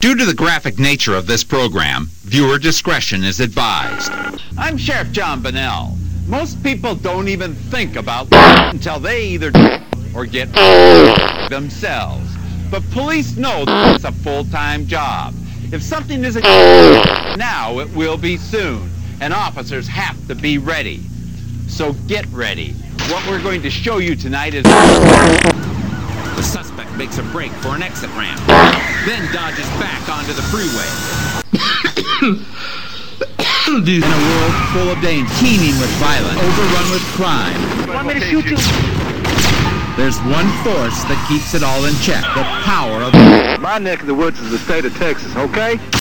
Due to the graphic nature of this program, viewer discretion is advised. I'm Sheriff John Bonnell. Most people don't even think about until they either or get themselves. But police know it's a full-time job. If something isn't now, it will be soon. And officers have to be ready. So get ready. What we're going to show you tonight is... The suspect makes a break for an exit ramp, then dodges back onto the freeway. In a world full of danger, teeming with violence, overrun with crime. Want me to shoot you? There's one force that keeps it all in check, the power of... My neck of the woods is the state of Texas, okay?